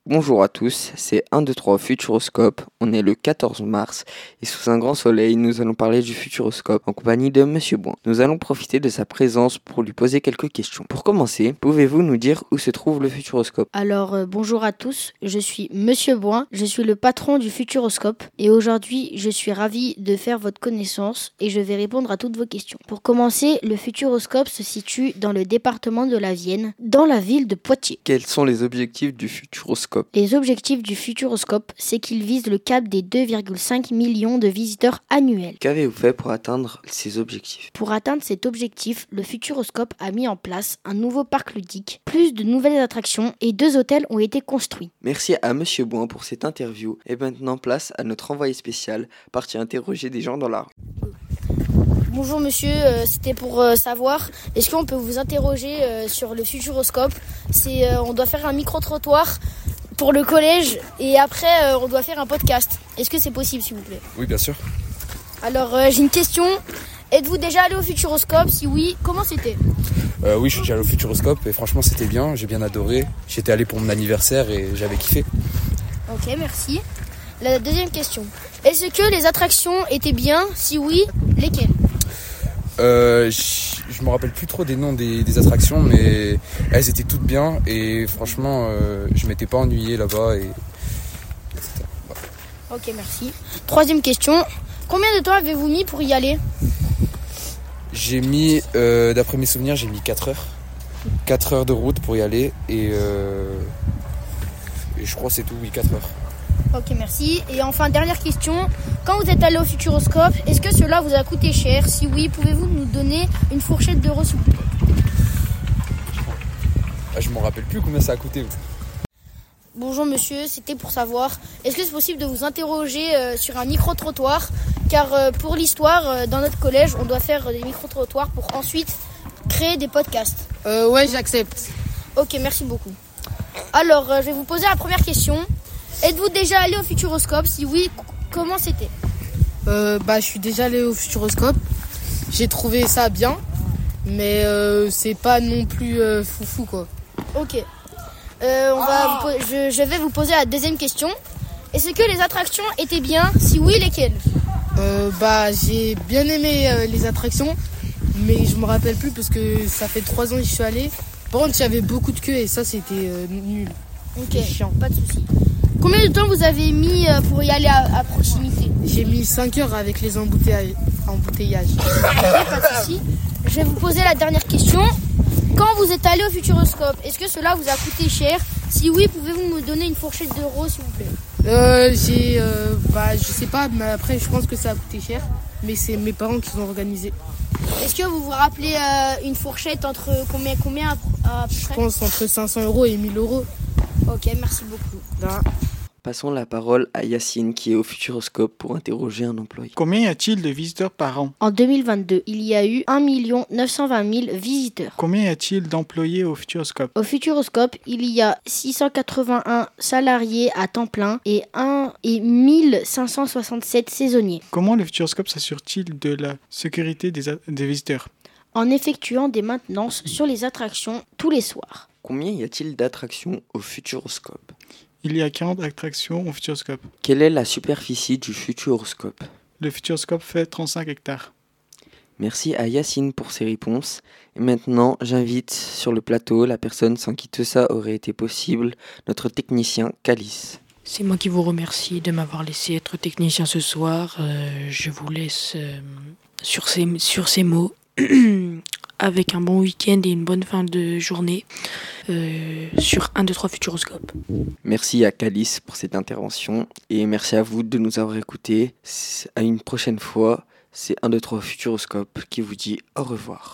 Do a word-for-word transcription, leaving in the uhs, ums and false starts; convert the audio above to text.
Bonjour à tous, c'est un, deux, trois Futuroscope. On est le quatorze mars et sous un grand soleil, nous allons parler du Futuroscope en compagnie de Monsieur Boin. Nous allons profiter de sa présence pour lui poser quelques questions. Pour commencer, pouvez-vous nous dire où se trouve le Futuroscope ? Alors euh, bonjour à tous, je suis Monsieur Boin, je suis le patron du Futuroscope et aujourd'hui je suis ravi de faire votre connaissance et je vais répondre à toutes vos questions. Pour commencer, le Futuroscope se situe dans le département de la Vienne, dans la ville de Poitiers. Quels sont les objectifs du Futuroscope ? Les objectifs du Futuroscope, c'est qu'il vise le cap des deux virgule cinq millions de visiteurs annuels. Qu'avez-vous fait pour atteindre ces objectifs ? Pour atteindre cet objectif, le Futuroscope a mis en place un nouveau parc ludique, plus de nouvelles attractions et deux hôtels ont été construits. Merci à Monsieur Boin pour cette interview et maintenant place à notre envoyé spécial parti interroger des gens dans la rue. Bonjour monsieur, euh, c'était pour euh, savoir, est-ce qu'on peut vous interroger euh, sur le Futuroscope ? C'est, euh, on doit faire un micro-trottoir pour le collège et après euh, on doit faire un podcast. Est-ce que c'est possible s'il vous plaît ? Oui, bien sûr. Alors euh, j'ai une question, êtes-vous déjà allé au Futuroscope ? Si oui, comment c'était ? euh, Oui, je suis déjà allé au Futuroscope et franchement c'était bien, j'ai bien adoré. J'étais allé pour mon anniversaire et j'avais kiffé. Ok, merci. La deuxième question, est-ce que les attractions étaient bien ? Si oui, lesquelles ? Euh, je, je me rappelle plus trop des noms des, des attractions, mais elles étaient toutes bien et franchement, euh, je m'étais pas ennuyé là-bas. Et... Ok, merci. Troisième question, combien de temps avez-vous mis pour y aller ? J'ai mis, euh, d'après mes souvenirs, j'ai mis quatre heures. quatre heures de route pour y aller et, euh, et je crois que c'est tout, oui, quatre heures. Ok, merci. Et enfin, dernière question. Quand vous êtes allé au Futuroscope, est-ce que cela vous a coûté cher ? Si oui, pouvez-vous nous donner une fourchette d'euros s'il vous plaît ? Ah, je m'en rappelle plus combien ça a coûté. Bonjour monsieur, c'était pour savoir, est-ce que c'est possible de vous interroger euh, sur un micro-trottoir ? Car euh, pour l'histoire, euh, dans notre collège, on doit faire des micro-trottoirs pour ensuite créer des podcasts. Euh, ouais, j'accepte. Ok, merci beaucoup. Alors, euh, je vais vous poser la première question. Êtes-vous déjà allé au Futuroscope ? Si oui, c- comment c'était ? Euh, bah, je suis déjà allé au Futuroscope. J'ai trouvé ça bien, mais euh, c'est pas non plus euh, foufou, quoi. Ok. Euh, on va vous po- je, je vais vous poser la deuxième question. Est-ce que les attractions étaient bien ? Si oui, lesquelles ? Euh, bah, j'ai bien aimé euh, les attractions, mais je me rappelle plus parce que ça fait trois ans que je suis allé. Par contre, il y avait beaucoup de queues et ça, c'était euh, nul. Ok, chiant, pas de souci. Combien de temps vous avez mis euh, pour y aller à, à proximité ? J'ai mis cinq heures avec les embouteillages. embouteillages. Ok, pas de souci. Je vais vous poser la dernière question. Quand vous êtes allé au Futuroscope, est-ce que cela vous a coûté cher ? Si oui, pouvez-vous me donner une fourchette d'euros, s'il vous plaît ? Euh, j'ai, euh, bah, je sais pas, mais après, je pense que ça a coûté cher, mais c'est mes parents qui l'ont organisé. Est-ce que vous vous rappelez euh, une fourchette entre combien, combien à, à peu Je près ? pense entre cinq cents euros et mille euros. Ok, merci beaucoup. Là. Passons la parole à Yacine qui est au Futuroscope pour interroger un employé. Combien y a-t-il de visiteurs par an ? En deux mille vingt-deux, il y a eu un million neuf cent vingt mille visiteurs. Combien y a-t-il d'employés au Futuroscope ? Au Futuroscope, il y a six cent quatre-vingt-un salariés à temps plein et, un, et mille cinq cent soixante-sept saisonniers. Comment le Futuroscope s'assure-t-il de la sécurité des, a- des visiteurs ? En effectuant des maintenances sur les attractions tous les soirs. Combien y a-t-il d'attractions au Futuroscope ? Il y a quarante attractions au Futuroscope. Quelle est la superficie du Futuroscope ? Le Futuroscope fait trente-cinq hectares. Merci à Yacine pour ses réponses. Et maintenant, j'invite sur le plateau la personne sans qui tout ça aurait été possible, notre technicien Calice. C'est moi qui vous remercie de m'avoir laissé être technicien ce soir. Euh, je vous laisse euh, sur, ces, sur ces mots, avec un bon week-end et une bonne fin de journée euh, sur un, deux, trois Futuroscope. Merci à Calice pour cette intervention et merci à vous de nous avoir écoutés. À une prochaine fois, c'est un, deux, trois Futuroscope qui vous dit au revoir.